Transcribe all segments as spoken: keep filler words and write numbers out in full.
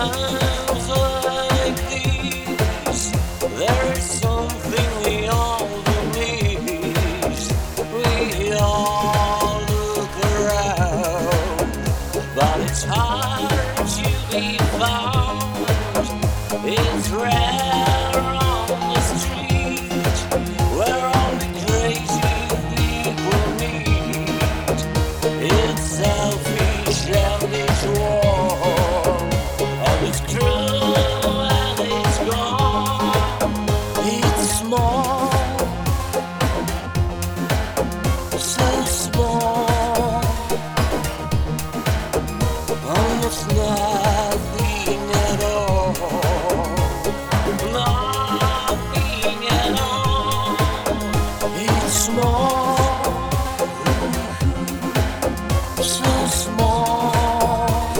times like these, there is something we all need. We all look around, but it's hard to be found. It's rare on the street, where all the crazy people meet. It's selfish and it's warm, and it's true and it's gone. It's small, so small, almost nothing at all. Nothing at all. It's small, so small,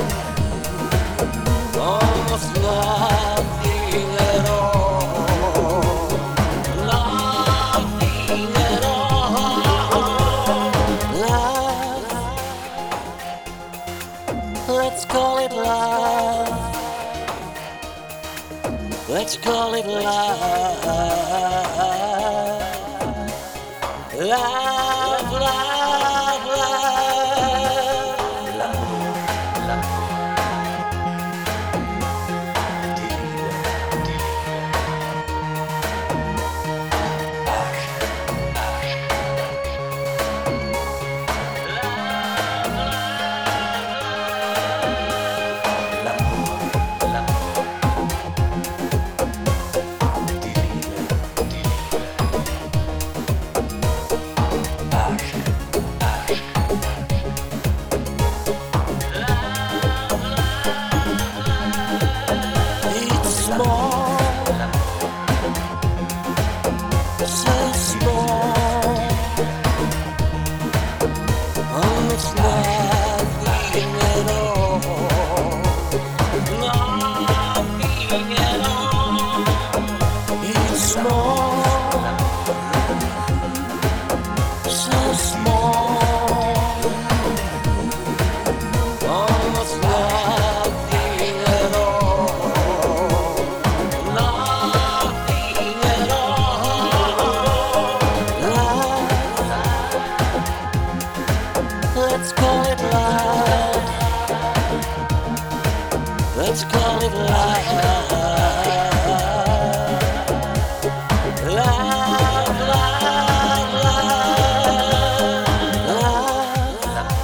almost nothing at all. Nothing at all. Love, let's call it love. Let's call it love. Love, love, small, so small, almost nothing at all. Nothing at all. It's small, so small, almost nothing at all. Nothing at all. Love, let's call it love. Let's call it love. Love, love, love,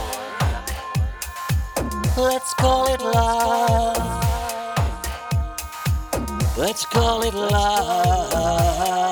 love. Let's call it love. Let's call it love.